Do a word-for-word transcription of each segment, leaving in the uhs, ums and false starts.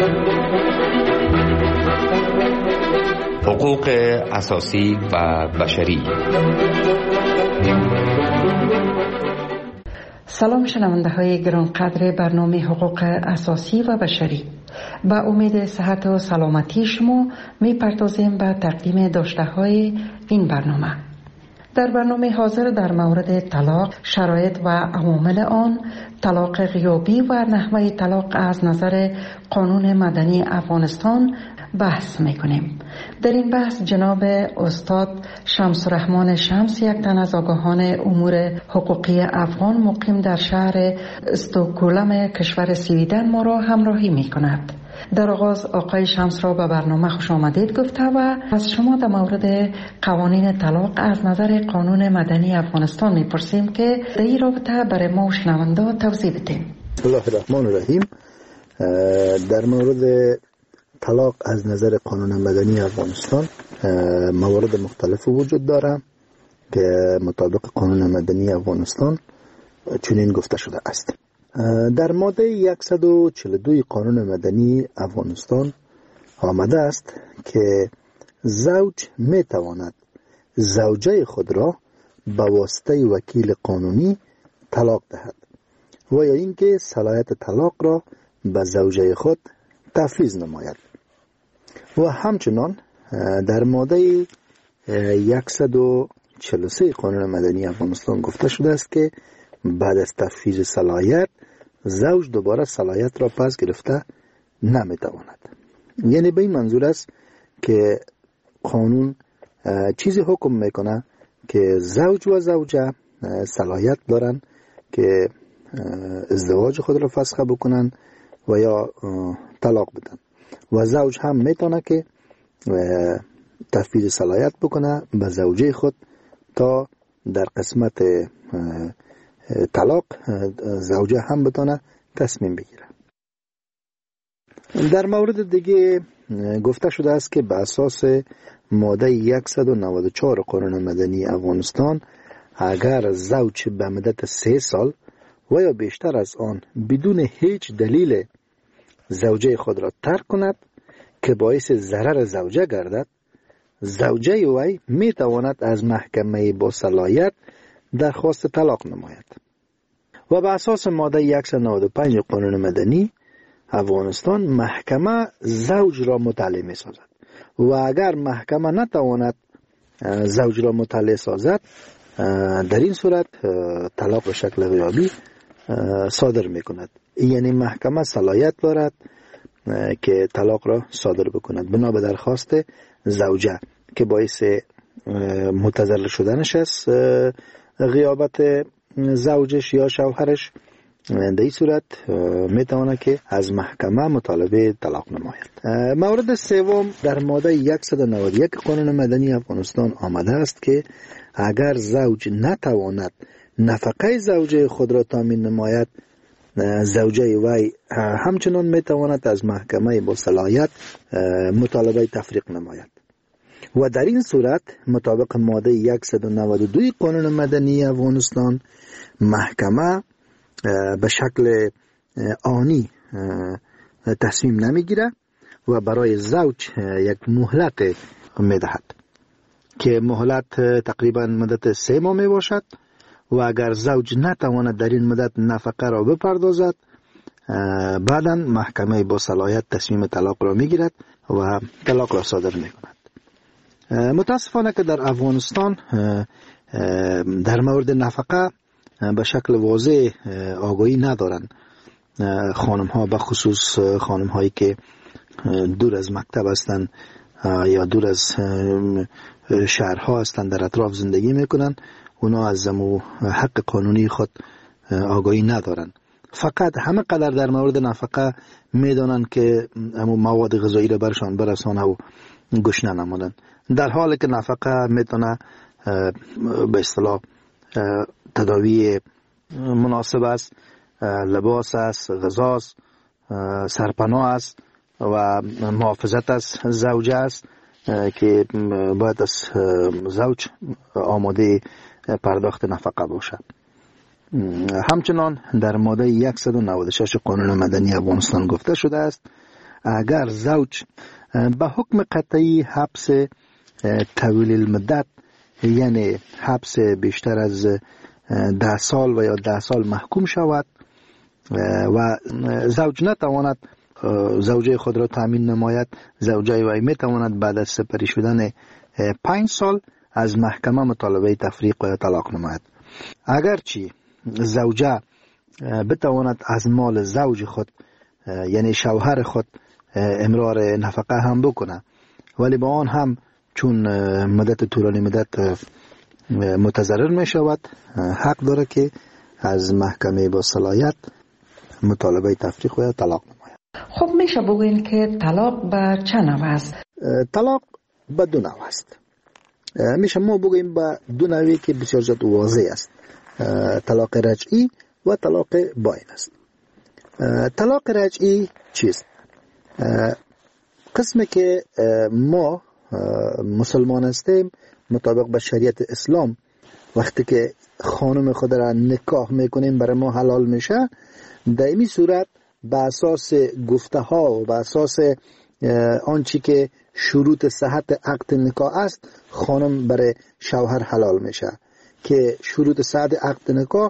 حقوق اساسی و بشری. سلام شنونده های گرانقدر برنامه حقوق اساسی و بشری. با امید صحت و سلامتی شما می پردازیم به تقدیم داشته های این برنامه. در برنامه حاضر در مورد طلاق، شرایط و عوامل آن، طلاق غیابی و نحوه طلاق از نظر قانون مدنی افغانستان بحث میکنیم. در این بحث جناب استاد شمس الرحمن شمس، یک تن از آگاهان امور حقوقی افغان مقیم در شهر استکهلم کشور سویدن ما را همراهی میکند. در آغاز آقای شمس را به برنامه خوش آمدید گفته و از شما در مورد قوانین طلاق از نظر قانون مدنی افغانستان میپرسیم که در این رابطه برای ما و شنونده توضیح بدیم. بسم الله الرحمن الرحیم. در مورد طلاق از نظر قانون مدنی افغانستان موارد مختلف وجود داره که مطابق قانون مدنی افغانستان چنین گفته شده است. در ماده صد و چهل و دو قانون مدنی افغانستان آمده است که زوج می تواند زوجه خود را به واسطه وکیل قانونی طلاق دهد و یا اینکه صلاحیت طلاق را به زوجه خود تفویض نماید. و همچنان در ماده صد و چهل و سه قانون مدنی افغانستان گفته شده است که بعد از تفویض صلاحیت زوج دوباره صلاحیت را پس گرفته نمیتواند. یعنی به این منظور است که قانون چیزی حکم میکنه که زوج و زوجه صلاحیت دارن که ازدواج خود را فسخ بکنن و یا طلاق بدن و زوج هم میتونه که تفویض صلاحیت بکنه به زوجه خود تا در قسمت طلاق زوجه هم بتونه تصمیم بگیره. در مورد دیگه گفته شده است که به اساس ماده صد و نود و چهار قانون مدنی افغانستان اگر زوج به مدت سه سال و یا بیشتر از آن بدون هیچ دلیل زوجه خود را ترک کند که باعث ضرر زوجه گردد، زوجه وی می تواند از محکمه با صلاحیت درخواست طلاق نماید. و به اساس ماده صد و نود و پنج قانون مدنی افغانستان محکمه زوج را مطلع می سازد و اگر محکمه نتواند زوج را مطلع سازد در این صورت طلاق به شکل غیابی صادر می کند. یعنی محکمه صلاحیت دارد که طلاق را صادر بکند بنا به درخواست زوجه که باعث متضرر شدنش است غیابت زوجش یا شوهرش. در این صورت میتونه که از محکمه مطالبه طلاق نماید. مورد سوم در ماده صد و نود و یک قانون مدنی افغانستان آمده است که اگر زوج نتواند نفقه زوجه خود را تامین نماید، زوجه وی همچنان میتواند از محکمه با صلاحیت مطالبه تفریق نماید. و در این صورت مطابق ماده صد و نود و دو قانون مدنی افغانستان محکمه به شکل آنی تصمیم نمیگیره و برای زوج یک مهلت میدهد که مهلت تقریبا مدت سه ماه می باشد و اگر زوج نتواند در این مدت نفقه را بپردازد بعدا محکمه با صلاحیت تصمیم طلاق را میگیرد و طلاق را صادر میکند. متاسفانه که در افغانستان در مورد نفقه به شکل واضح آگاهی ندارن خانم ها، به خصوص خانم هایی که دور از مکتب هستند یا دور از شهرها هستند در اطراف زندگی میکنن، اونا از زمو حق قانونی خود آگاهی ندارن. فقط همه قدر در مورد نفقه میدانن که همون مواد غذایی را برشان برسانه و گوش ننمودن، در حالی که نفقه میتونه به اصطلاح تداوی مناسب است، لباس است، غذا است، سرپناه است و محافظت از زوجه است که باید از زوج آماده پرداخت نفقه باشد. همچنان در ماده صد و نود و شش قانون مدنی افغانستان گفته شده است اگر زوج به حکم قطعی حبس طویل المدت، یعنی حبس بیشتر از ده سال و یا ده سال محکوم شود و زوج نتواند زوجه خود را تامین نماید، زوجه وی می تواند بعد از سپری شدن پنج سال از محکمه مطالبه تفریق و طلاق نماید. اگرچه زوجه بتواند از مال زوج خود یعنی شوهر خود امرار نفقه هم بکنه، ولی با آن هم چون مدت طولانی مدت متضرر می شود، حق داره که از محکمه با صلاحیت مطالبه تفریق و طلاق نماید. خب میشه بگوین که طلاق به چه نوع است؟ طلاق به دو نوع است. میشه ما بگوییم به دو نوعی که بسیار زیاد واضح است. طلاق رجعی و طلاق باین است. طلاق رجعی چیست؟ قسمی که ما مسلمان هستیم مطابق به شریعت اسلام وقتی که خانم خود را نکاح میکنیم برای ما حلال میشه، در این صورت به اساس گفته ها و به اساس آنچه که شروط صحت عقد نکاح است خانم برای شوهر حلال میشه که شروط صحت عقد نکاح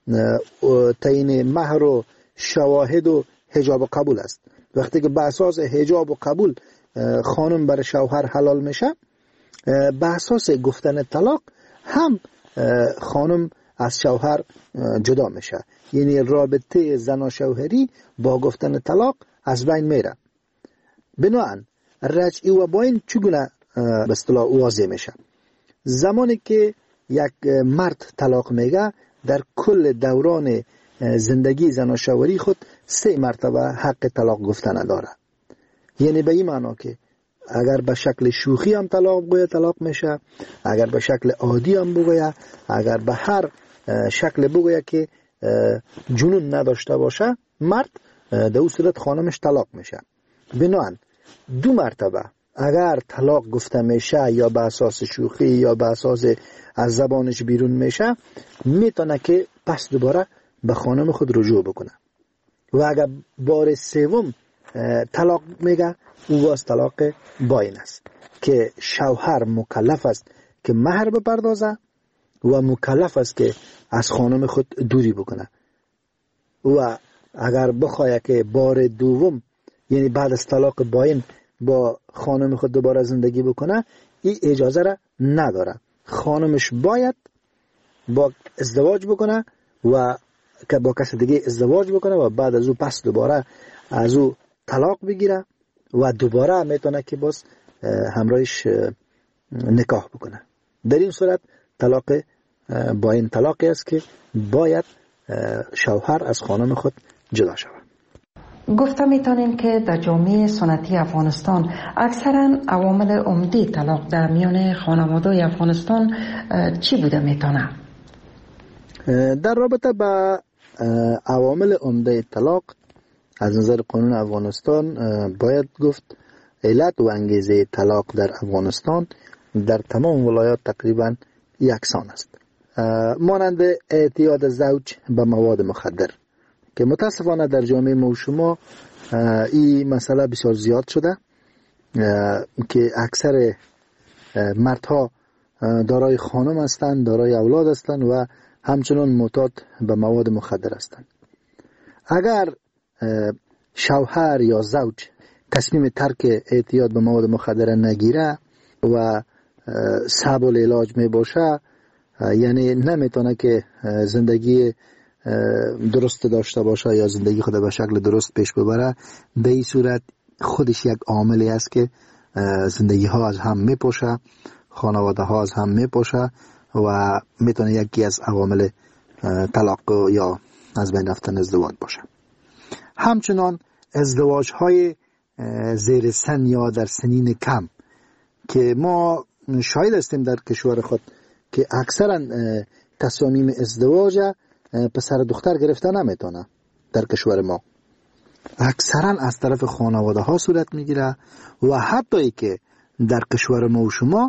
تعیین مهر و شواهد و حجاب و قبول است. وقتی که به اساس حجاب و قبول خانم برای شوهر حلال میشه، به اساس گفتن طلاق هم خانم از شوهر جدا میشه، یعنی رابطه زن و شوهری با گفتن طلاق از بین میره. بنابراین رجعی و باین چگونه به اصطلاح واضح میشه؟ زمانی که یک مرد طلاق میگه در کل دوران زندگی زن و شوهری خود سه مرتبه حق طلاق گفتن داره. یعنی به این معنا که اگر به شکل شوخی هم طلاق بگوید طلاق میشه، اگر به شکل عادی هم بگوید، اگر به هر شکل بگوید که جنون نداشته باشه مرد، در اون صورت خانمش طلاق میشه. بنابراین دو مرتبه اگر طلاق گفته میشه یا به اساس شوخی یا به اساس از زبانش بیرون میشه، میتونه که پس دوباره به خانم خود رجوع بکنه. و اگر بار سوم طلاق میگه او واس طلاق باین است که شوهر مکلف است که مهر بپردازه و مکلف است که از خانم خود دوری بکنه. و اگر بخواه که بار دوم یعنی بعد از طلاق باین با خانم خود دوباره زندگی بکنه، این اجازه را نداره. خانمش باید با ازدواج بکنه و که با کس دیگه ازدواج بکنه و بعد از او پس دوباره از او طلاق بگیره و دوباره میتونه که باز همراهش نکاح بکنه. در این صورت طلاق باین طلاقی است که باید شوهر از خانم خود جدا شود. گفته میتونیم که در جامعه سنتی افغانستان اکثرا عوامل عمده طلاق در میان خانواده افغانستان چی بوده میتونه؟ در رابطه با عوامل عمده طلاق از نظر قانون افغانستان باید گفت علت و انگیزه طلاق در افغانستان در تمام ولایات تقریبا یکسان است، مانند اعتیاد زوج به مواد مخدر که متاسفانه در جامعه ما و شما این مسئله بسیار زیاد شده که اکثر مردها دارای خانم هستند، دارای اولاد هستند و همچنان معتاد به مواد مخدر هستند. اگر شوهر یا زوج تصمیم ترک اعتیاد به مواد مخدر نگیره و صعب العلاج می باشه، یعنی نمیتونه که زندگی درست داشته باشه یا زندگی خود به شکل درست پیش ببره، به این صورت خودش یک عاملی است که زندگی ها از هم میپاشه، خانواده ها از هم میپاشه و میتونه یکی از عوامل طلاق یا از بین رفتن ازدواج باشه. همچنان ازدواج های زیر سن یا در سنین کم که ما شاهد هستیم در کشور خود که اکثرا تصامیم ازدواج پسر دختر گرفته نمیتونه. در کشور ما اکثرا از طرف خانواده ها صورت میگیره و حتی ای که در کشور ما و شما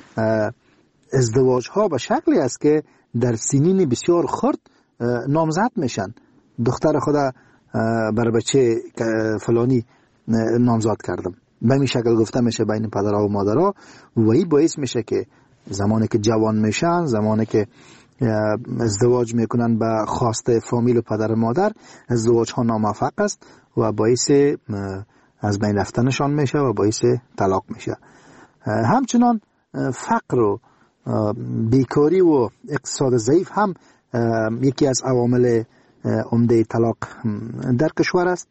ازدواج ها به شکلی است که در سنین بسیار خرد نامزد میشن. دختر خدا بر بچه فلانی نامزاد کردم. به این شکل گفته میشه بین پدرها و مادرها و این باعث میشه که زمانی که جوان میشن، زمانی که ازدواج میکنن به خواست فامیل و پدر و مادر، ازدواج ها ناموفق است و باعث از بین رفتنشان میشه و باعث طلاق میشه. همچنان فقر و بیکاری و اقتصاد ضعیف هم یکی از عوامل عمده طلاق در کشور است.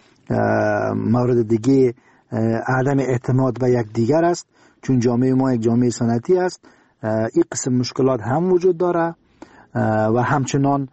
مورد دیگه عدم اعتماد به یک دیگر است، چون جامعه ما یک جامعه سنتی است. این قسم مشکلات هم وجود داره و همچنان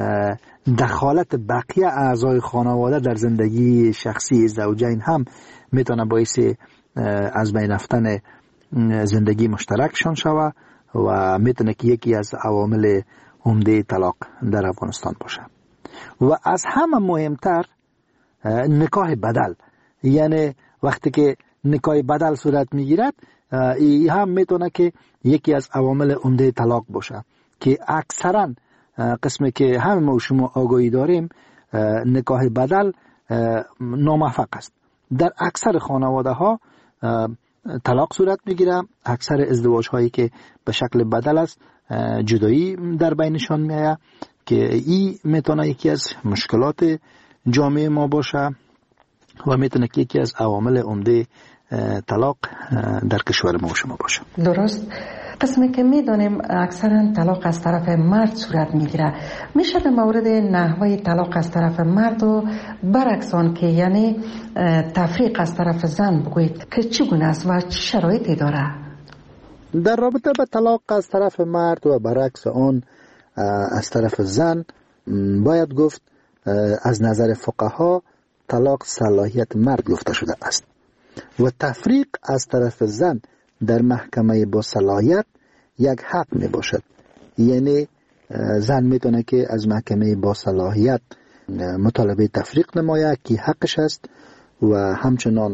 دخالت بقیه اعضای خانواده در زندگی شخصی زوجین هم میتونه باعث از بین رفتن زندگی مشترکشان شود و میتونه که یکی از عوامل عمده طلاق در افغانستان باشه. و از همه مهمتر نکاح بدل، یعنی وقتی که نکاح بدل صورت میگیرد، این هم میتونه که یکی از عوامل عمده طلاق باشه که اکثرا قسمی که همه ما شما آگاهی داریم نکاح بدل ناموفق است. در اکثر خانواده ها طلاق صورت میگیره. اکثر ازدواج هایی که به شکل بدل است جدایی در بینشان میآید که این میتونه یکی از مشکلات جامعه ما باشه و میتونه که یکی از عوامل عمده طلاق در کشور ما و شما باشه. درست. قسمی که میدونیم اکثرا طلاق از طرف مرد صورت میگیره، میشه در مورد نحوه طلاق از طرف مرد و برعکسان که یعنی تفریق از طرف زن بگویید که چگونه است و چه شرایطی داره؟ در رابطه با طلاق از طرف مرد و برعکس آن از طرف زن باید گفت از نظر فقها طلاق صلاحیت مرد گفته شده است و تفریق از طرف زن در محکمه با صلاحیت یک حق می باشد. یعنی زن میتونه که از محکمه با صلاحیت مطالبه تفریق نماید که حقش است و همچنان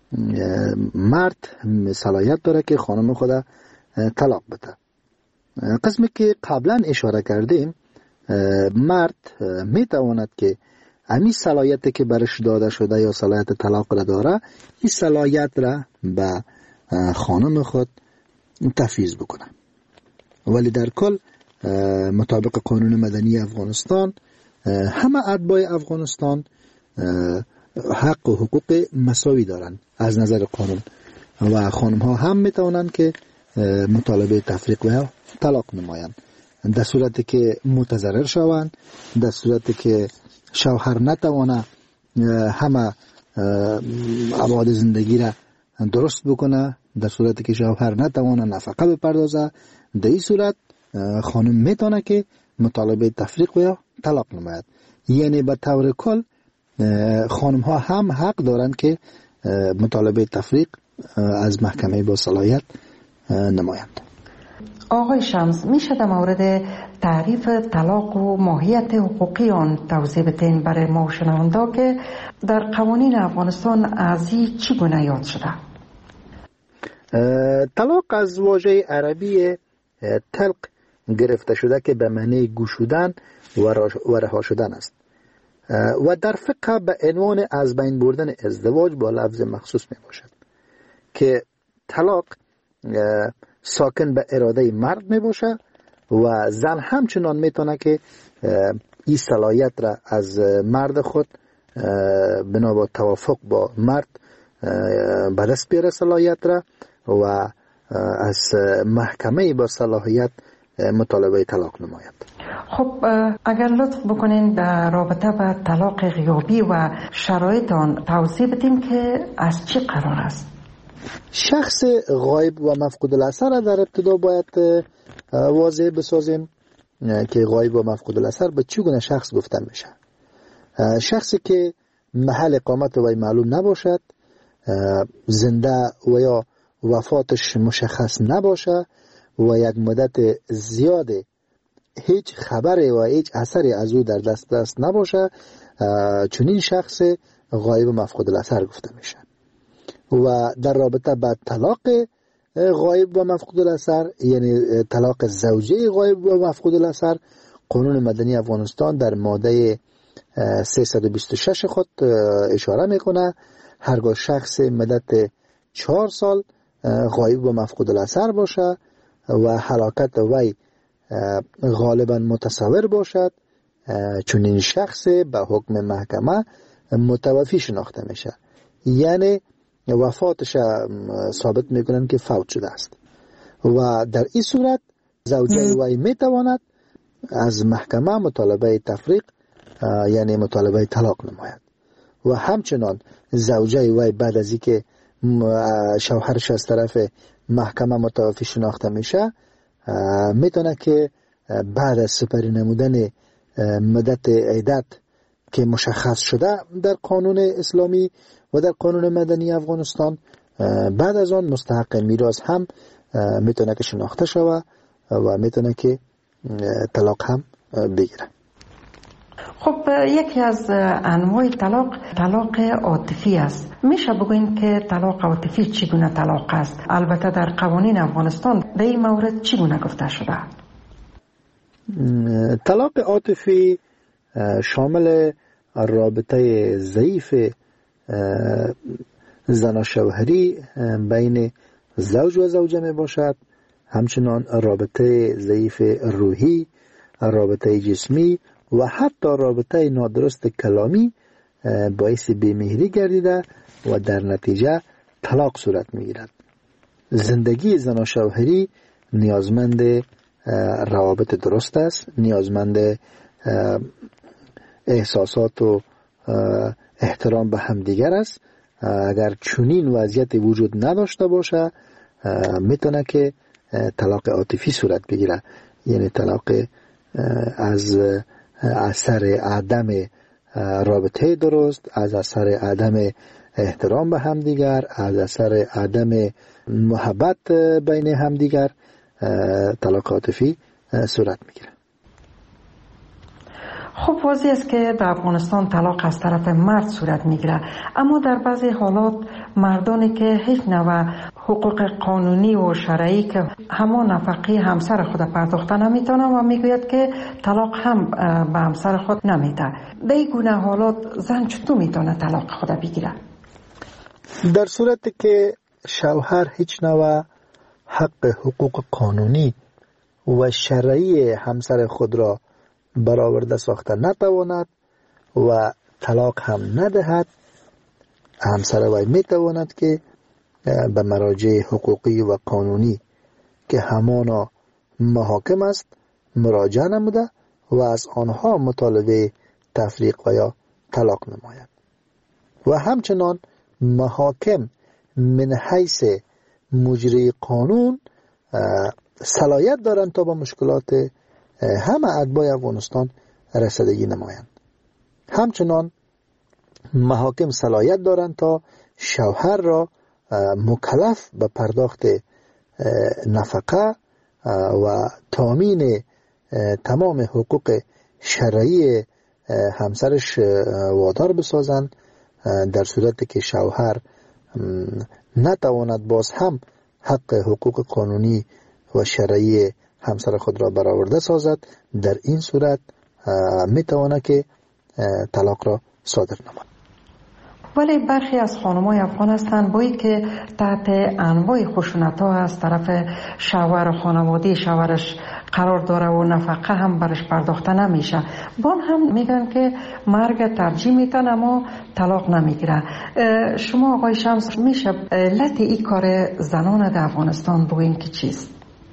مرد صلاحیت داره که خانم خود طلاق بده. قسمی که قبلا اشاره کردیم، مرد میتواند که امی صلاحیتی که برش داده شده یا صلاحیت طلاق را داره، این صلاحیت را به خانم خود تفویض بکنه. ولی در کل مطابق قانون مدنی افغانستان همه اتباع افغانستان حق و حقوق مساوی دارن از نظر قانون و خانم ها هم میتونن که مطالبه تفریق و طلاق نمایند. در صورتی که متضرر شوند، در صورتی که شوهر نتوانه همه ابعاد زندگی را درست بکنه، در صورتی که شوهر نتوانه نفقه بپردازه، در این صورت خانم میتونه که مطالبه تفریق و طلاق نماید. یعنی به طور کل خانم ها هم حق دارند که مطالبه تفریق از محکمه با صلاحیت نمایند. آقای شمس، میشه در مورد تعریف طلاق و ماهیت حقوقی آن توضیح بدین برای ما شنوندا که در قوانین افغانستان از این چگونه یاد شده؟ طلاق از واژه عربی طلق گرفته شده که به معنی گشودن و رها شدن است و در فقه به عنوان از بین بردن ازدواج با لفظ مخصوص می باشد که طلاق ساکن به اراده مرد می باشه و زن همچنان می تونه که این صلاحیت را از مرد خود بنا با توافق با مرد به دست بیاره صلاحیت را و از محکمه با صلاحیت مطالبه طلاق نماید. خب اگر لطف بکنین در رابطه با طلاق غیابی و شرایط آن توضیح بدین که از چی قرار است؟ شخص غایب و مفقود الاثر در ابتدا باید واضح بسازیم که غایب و مفقود الاثر به چگونه شخص گفتن میشه. شخصی که محل اقامت وی معلوم نباشد، زنده و یا وفاتش مشخص نباشه و یک مدت زیاد هیچ خبری و هیچ اثری از او در دست دست نباشه، چنین شخص غایب و مفقود الاثر گفته میشه. و در رابطه با طلاق غایب و مفقود الاثر، یعنی طلاق زوجه غایب و مفقود الاثر، قانون مدنی افغانستان در ماده سیصد و بیست و شش خود اشاره میکنه هرگاه شخص مدت چهار سال غایب و مفقود الاثر باشه و حرکت وی غالبا متصور باشد، چون این شخص به حکم محکمه متوفی شناخته میشه، یعنی وفاتش ثابت میکنن که فوت شده است و در این صورت زوجه وی میتواند از محکمه مطالبه تفریق یعنی مطالبه طلاق نماید و همچنان زوجه وی بعد از اینکه شوهرش از طرف محکمه متوفی شناخته میشه میتونه که بعد از سپری نمودن مدت عدت که مشخص شده در قانون اسلامی و در قانون مدنی افغانستان، بعد از آن مستحق میراث هم میتونه که شناخته شوه و میتونه که طلاق هم بگیره. خب یکی از انواع طلاق طلاق عاطفی است. میشه بگوین که طلاق عاطفی چگونه طلاق است؟ البته در قوانین افغانستان به این مورد چگونه گفته شده؟ طلاق عاطفی شامل رابطه ضعیف زن و شوهری بین زوج و زوجه می باشد، همچنان رابطه ضعیف روحی، رابطه جسمی و حتی رابطه نادرست کلامی باعث بی‌مهری گردیده و در نتیجه طلاق صورت میگیرد. زندگی زن و شوهری نیازمند روابط درست است، نیازمند احساسات و احترام به همدیگر است. اگر چنین وضعیت وجود نداشته باشه میتونه که طلاق عاطفی صورت بگیره، یعنی طلاق از اثر عدم رابطه درست، از اثر عدم احترام به همدیگر، از اثر عدم محبت بین همدیگر طلاق عاطفی صورت میگیره. خب واضح است که در افغانستان طلاق از طرف مرد صورت میگیره، اما در بعضی حالات مردانی که هیچ نوع حقوق قانونی و شرعی که همان نفقه همسر خود پرداخته نمیتونه و میگوید که طلاق هم به همسر خود نمیده. به این گونه حالات زن چطور میتونه طلاق خود بگیره؟ در صورتی که شوهر هیچ نوع حق حقوق قانونی و شرعی همسر خود را برآورده ساخته نتواند و طلاق هم ندهد، همسر وی میتواند که به مراجع حقوقی و قانونی که همانا محاکم است مراجعه نموده و از آنها مطالبه تفریق و یا طلاق نماید و همچنان محاکم من حیث مجری قانون صلاحیت دارند تا با مشکلات همه اتباع افغانستان رسیدگی نمایند. همچنان محاکم صلاحیت دارند تا شوهر را مکلف به پرداخت نفقه و تامین تمام حقوق شرعی همسرش وادار بسازند، در صورتی که شوهر نتواند باز هم حق حقوق قانونی و شرعی همسر خود را برآورده سازد. در این صورت میتواند که طلاق را صادر نماید. ولی برخی از خانم‌های افغان هستند بایی که تحت انواع خشونت‌ها از طرف شوهر و خانواده شوهرش قرار داره و نفقه هم برش پرداخته نمیشه، بان هم میگن که مرگ ترجیح میتن اما طلاق نمیگیره. شما آقای شمس میشه علت این کار زنان در افغانستان بگوین که چیست؟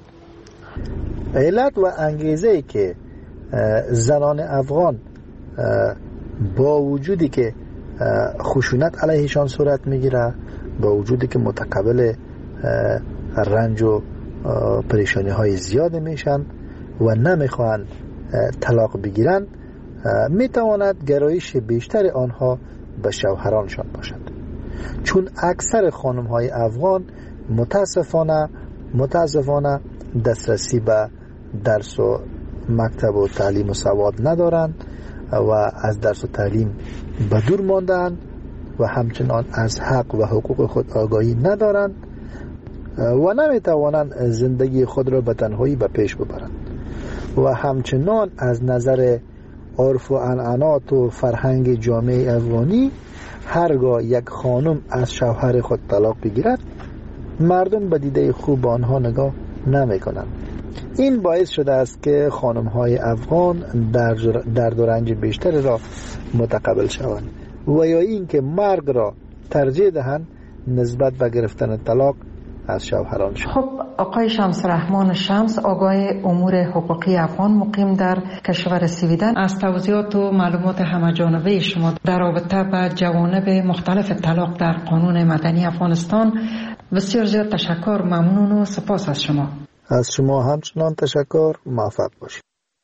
علت و انگیزه ای که زنان افغان با وجودی که خشونت علیهشان صورت میگیره، با وجودی که متقبل رنج و پریشانی های زیاد میشن و نمیخوان طلاق بگیرن، میتواند گرایش بیشتر آنها به شوهرانشان باشد، چون اکثر خانم های افغان متاسفانه متاسفانه دسترسی به درس و مکتب و تعلیم و سواد ندارند و از درس و تعلیم به دور ماندند و همچنان از حق و حقوق خود آگاهی ندارند و نمیتوانند زندگی خود را به تنهایی به پیش ببرند و همچنان از نظر عرف و عنعنات و فرهنگ جامعه افغانی هرگاه یک خانم از شوهر خود طلاق بگیرد مردم به دیده خوب آنها نگاه نمی کنند. این باعث شده است که خانم های افغان درد و رنج بیشتری را متقبل شوند و یا این که مرگ را ترجیح دهند نسبت به گرفتن طلاق از شوهرانشان. خب آقای شمس رحمان شمس، آگاه امور حقوقی افغان مقیم در کشور سویدن، از توضیحات و معلومات همه‌جانبه شما در رابطه با جوانب مختلف طلاق در قانون مدنی افغانستان بسیار زیاد تشکر، ممنون و سپاس از شما. از شما همچنان تشکر، موفق باشید.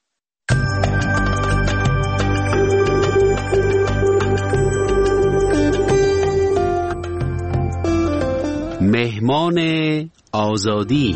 مهمان آزادی.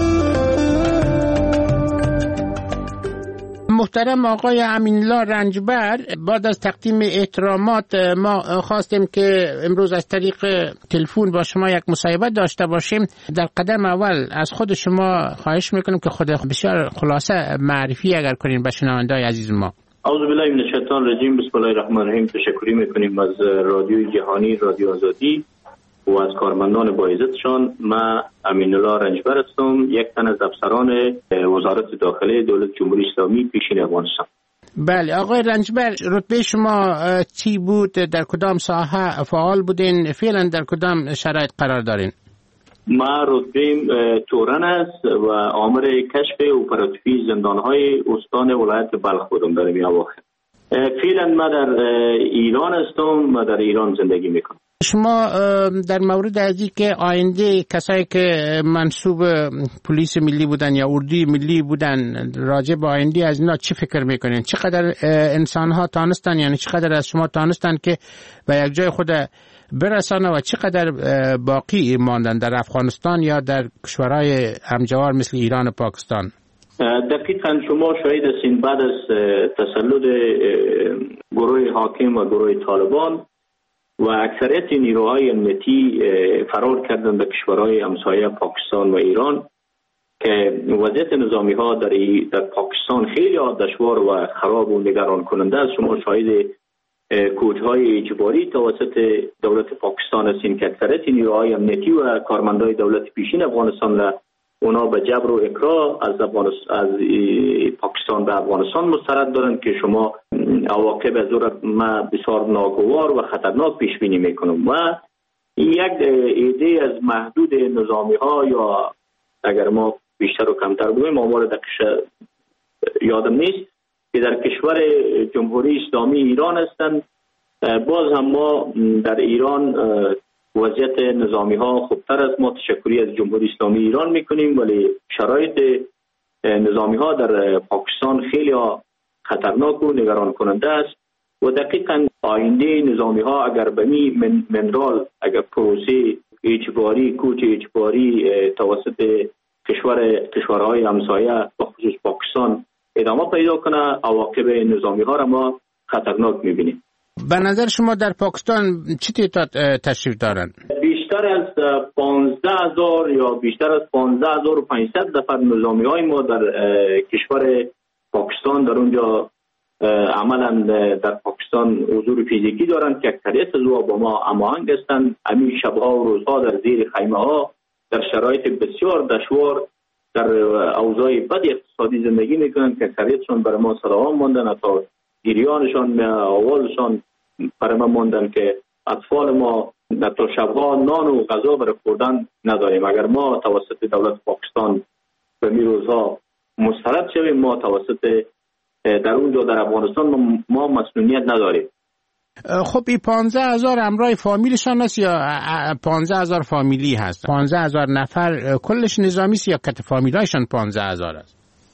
محترم آقای امین‌الله رنجبر، بعد از تقدیم احترامات ما خواستیم که امروز از طریق تلفن با شما یک مصاحبه داشته باشیم. در قدم اول از خود شما خواهش میکنیم که خود بسیار خلاصه معرفی اگر کنین به شنونده‌های عزیز ما. اعوذ بالله من الشیطان الرجیم، بسم الله الرحمن الرحیم. تشکری میکنیم از رادیوی جهانی، رادیو آزادی و از کارمندان با عزتشان. من امین‌الله رنجبر هستم، یک تن از افسران وزارت داخله دولت جمهوری اسلامی پیشین افغانستان. بله آقای رنجبر، رتبه شما چی بود؟ در کدام ساحه فعال بودین؟ فعلا در کدام شرایط قرار دارین؟ ما رتبه‌ام تورن است و آمر کشف اپراتیوی زندان‌های استان ولایت بلخ بودم در این اواخر. فعلا ما در ایران هستم، ما در ایران زندگی میکنم. شما در مورد ازی که آینده کسایی که منصوب پلیس ملی بودن یا اردوی ملی بودن راجع به آینده از اینا چی فکر میکنین؟ چقدر انسان ها تانستن، یعنی چقدر از شما تانستن که به یک جای خود برسانه و چقدر باقی ماندن در افغانستان یا در کشورهای همجوار مثل ایران و پاکستان؟ دقیقاً شما شاهد هستین بعد از تسلط گروه حاکم و گروه طالبان و اکثریت نیروهای امنیتی فرار کردن به کشورهای همسایه پاکستان و ایران که وضعیت نظامی ها در, در پاکستان خیلی دشوار و خراب و نگران کننده است. شما شاهد کوچهای اجباری توسط دولت پاکستان هستین که اکثریت نیروهای امنیتی و کارمندای دولت پیشین افغانستان اونا به جبر و اکراه از از پاکستان به افغانستان مسترد دارن که شما عواقب از اون ما بسیار ناگوار و خطرناک پیش بینی میکنم و یک ایده از محدود نظامی ها یا اگر ما بیشتر و کمتر بگویم آمار دقیق یادم نیست که در کشور جمهوری اسلامی ایران هستند. باز هم ما در ایران وضعیت نظامی ها خوبتر از ما تشکری از جمهوری اسلامی ایران میکنیم، ولی شرایط نظامی ها در پاکستان خیلی خطرناک و نگران کننده است و دقیقاً آینده نظامی ها اگر به می من منرال اگر پروسه اجباری کوچ اجباری توسط کشور کشورهای همسایه و خصوص پاکستان ادامه پیدا کنه، عواقب نظامی ها را ما خطرناک میبینیم. به نظر شما در پاکستان چی تعداد تشریف دارن؟ بیشتر از پانزده هزار یا بیشتر از پانزده هزار و پانصد نفر نظامی های ما در کشور پاکستان در اونجا عملا در پاکستان حضور فیزیکی دارند که اکثریت از او با ما هماهنگ هستند. همین شبها و روزها در زیر خیمه ها در شرایط بسیار دشوار در اوضاع بد اقتصادی زندگی میکنند که اکثریتشون برای ما صداها ماندن، حتی گریانشان آوازشان برای ما ماندن که اطفال ما تا شبها نان و غذا برای خوردن نداریم. اگر ما توسط دولت پاکستان به می روزها مسترد شویم، ما توسط در اونجا در افغانستان ما مسئولیت نداریم. خب این پانزده هزار همراه فامیلشان است یا پانزده هزار فامیلی هست؟ پانزده هزار نفر کلش نظامی است یا کت فامیلایشان پانزده هزار است؟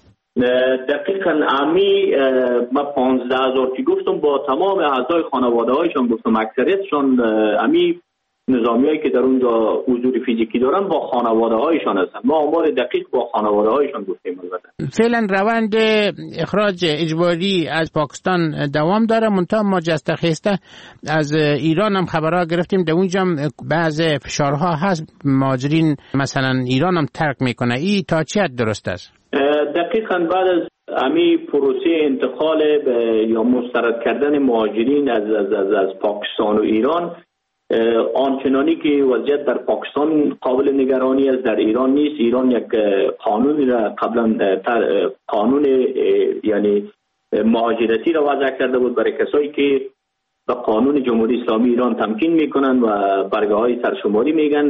دقیقاً امی ما پانزده هزار که گفتم با تمام اعضای خانواده هایشان گفتم، اکثریتشان امی نظامی هایی که در اونجا حضور فیزیکی دارن با خانواده هایشان هستن. ما آمار دقیق با خانواده هایشان گفتیم. البته فعلا روند اخراج اجباری از پاکستان دوام داره، منتها ما جسته خسته از ایران هم خبرها گرفتیم در اونجا بعض فشارها هست، مهاجرین مثلا ایران هم ترک میکنه. این تا چه حد درست است؟ دقیقاً بعد از امی پروسه انتقال یا مسترد کردن مهاجرین از از از, از پاکستان و ایران، آنچنانی که وضعیت در پاکستان قابل نگرانی است در ایران نیست. ایران یک قانون را قبلا قانون یعنی مهاجرتی را وضع کرده بود برای کسایی که به قانون جمهوری اسلامی ایران تمکین میکنن و برگه های سرشماری میگن.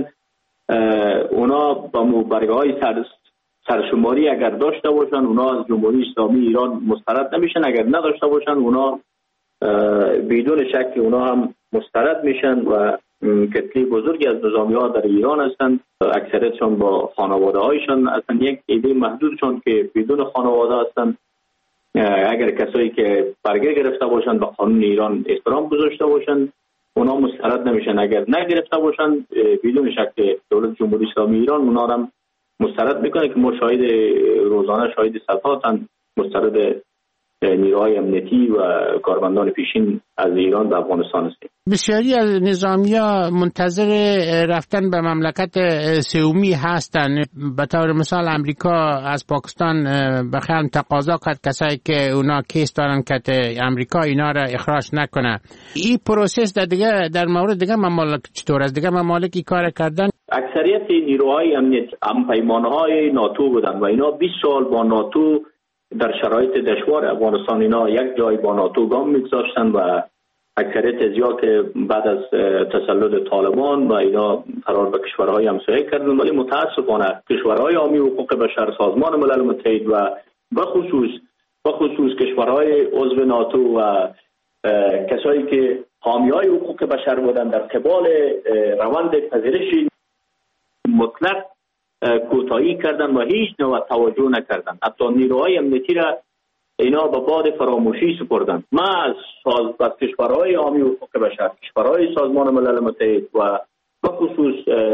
اونا با برگه های سر سرشماری اگر داشته باشن اونا از جمهوری اسلامی ایران مسترد نمیشن، اگر نداشته باشن اونا بدون شک اونا هم مسترد میشن و کتله بزرگی از نظامی ها در ایران هستند. اکثریتشان با خانواده هایشان هستند. یک عده محدودشان که بدون خانواده هستند. اگر کسایی که برگه گرفته باشند به قانون ایران احترام گذاشته باشند اونا مسترد نمیشن. اگر نگرفته باشند بدون شک دولت جمهوری اسلامی ایران اونا هم مسترد میکنه که ما شاهد روزانه شاهد صفاتن مسترد نیروهای امنیتی و کارمندان پیشین از ایران به افغانستان هستیم. بسیاری از نظامی‌ها منتظر رفتن به مملکت سومی هستند. به طور مثال امریکا از پاکستان بخیال تقاضا کرد کسایی که اونا کیس دارن که امریکا اینا را اخراج نکنه. این پروسس در دیگه در مورد دیگه ممالک چطور است؟ دیگه ممالکی کار کردن؟ اکثریت نیروهای امنیت هم پیمانهای ناتو بودن و اینا بیست سال با ناتو در شرایط دشوار افغانستان اینا یک جای با ناتو گام میگذاشتن و اکثریت ازیا که بعد از تسلط طالبان و اینا قرار به کشورهای همسایه کردن، ولی متاسفانه کشورهای حامی حقوق بشر، سازمان ملل متحد و بخصوص بخصوص کشورهای عضو ناتو و کسایی که حامیای حقوق بشر بودن در قبال روند پذیرش مطلق کوتاهی کردن و هیچ نوع توجه نکردن. حتی نیروهای امنیتی را اینا به باد فراموشی سپردن. ما از ساز از کشورهای حامی حقوق بشر، کشورهای سازمان ملل متحد و بخصوص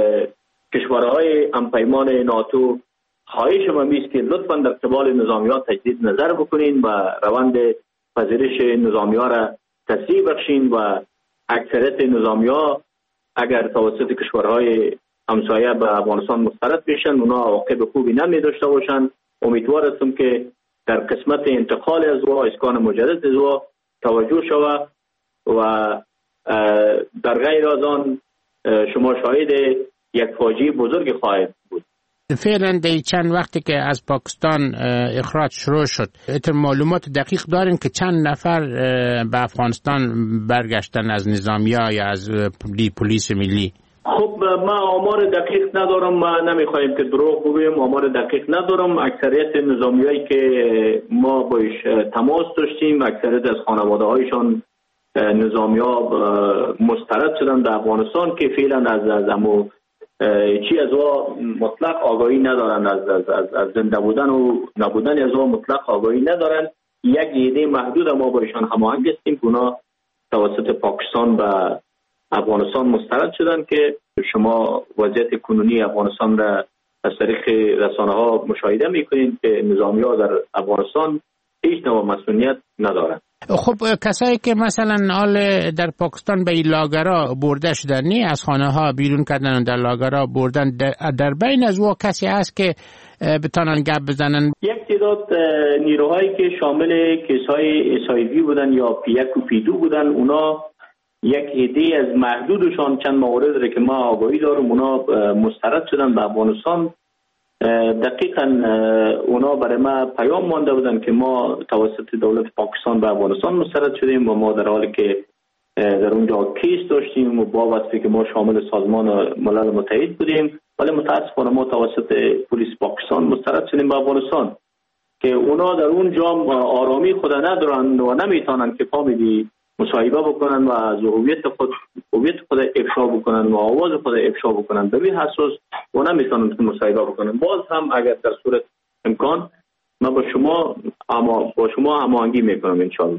کشورهای همپیمان ناتو خواهش ما میست که لطفاً در قبال نظامی‌ها تجدید نظر بکنین و روند پذیرش نظامی‌ها را تسریع بخشین و اکثریت نظامی‌ها اگر توسط کشورهای همسایه به افغانستان مسترد بشن اونا عواقب خوبی نمی داشته باشن. امیدوار هستم که در قسمت انتقال از و اسکان مجدد از و توجه شود و در غیر از آن شما شاهد یک فاجعه بزرگ خواهد بود. فعلا در چند وقتی که از پاکستان اخراج شروع شد اتر معلومات دقیق دارین که چند نفر به افغانستان برگشتن از نظامی‌ها یا از پلیس ملی؟ خب ما آمار دقیق ندارم، ما نمیخوایم که دروغ بگویم، آمار دقیق ندارم. اکثریت نظامیایی که ما باش تماس داشتیم اکثریت از خانواده هایشان نظامی‌ها مسترد شدن به افغانستان که فعلا از از امو چی از او مطلق آگاهی ندارن، از از از, از زنده بودن و نبودن از او مطلق آگاهی ندارن. یک عده محدود ما با ایشان هماهنگ هستیم که اونا توسط پاکستان و افغانستان مسترد شدن که شما وضعیت کنونی افغانستان را از طریق رسانه ها مشاهده میکنید که نظامی ها در افغانستان هیچ نوع مسئولیت ندارن. خب کسایی که مثلا حال در پاکستان به این لاگرها برده شدن نی از خانه ها بیرون کردن و در لاگرها بردن، در, در بین از او کسی هست که بتانن گپ بزنن؟ یک تعداد نیروهایی که شامل کیس‌های اس آی وی بودن یا پی یک و پی دو بودن اونا یک عده از محدودشان چند مورد داره که ما آگاهی دارم اونا مسترد شدن به افغانستان. دقیقاً اونا برای ما پیام مانده بودن که ما توسط دولت پاکستان به افغانستان مسترد شدیم و ما در حالی که در اونجا کیس داشتیم و با وصفی که ما شامل سازمان ملل متحد بودیم، ولی متاسفانه ما توسط پلیس پاکستان مسترد شدیم به افغانستان که اونا در اونجا آرامی خود ندارن و نمیتونن که فامیلی مصاحبه بکنن و از هویت خود هویت خود افشا بکنن و آواز خود افشا بکنن. به این حساس و نمیتونن که مصاحبه بکنن. باز هم اگر در صورت امکان ما با شما اما با شما هماهنگی میکنم ان شاء الله.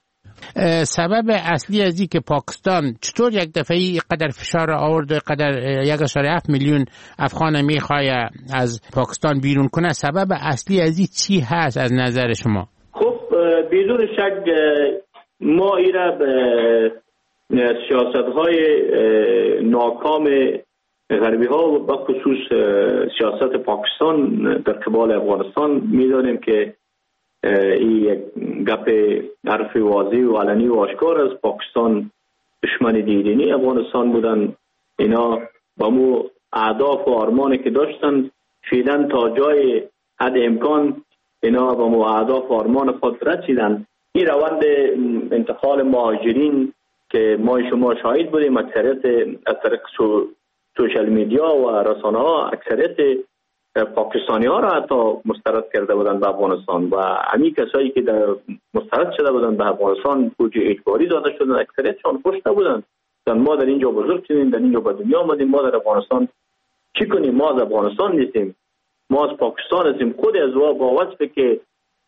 سبب اصلی از این که پاکستان چطور یک دفعه قدر فشار آورد و قدر یک اشاره هفت میلیون افغان میخواد از پاکستان بیرون کنه، سبب اصلی از این چی هست از نظر شما؟ خب بدون شک ما ایره به سیاست های ناکام غربی ها به خصوص سیاست پاکستان در قبال افغانستان میدانیم که این یک گپ حرف واضح و علنی و آشکار است. پاکستان دشمن دیرینی افغانستان بودن. اینا با مو اهداف و آرمانی که داشتن فعلا تا جای حد امکان اینا با مو اهداف و آرمان خود رسیدن. این روند انتقال مهاجرین که ما شما شاهد بودیم اکثریت از طریق سوشال میدیا و رسانه ها اکثریت پاکستانی ها را حتی مسترد کرده بودند به افغانستان و همین کسایی که در مسترد شده بودند به افغانستان بوجه اجباری داده شدند اکثریتشان خوش نبودند. ما در اینجا بزرگ شدیم، در اینجا به دنیا آمدیم، ما در افغانستان چی کنیم؟ ما از افغانستان نیستیم، ما از پاکستان هستیم. خود از وا با وصفه که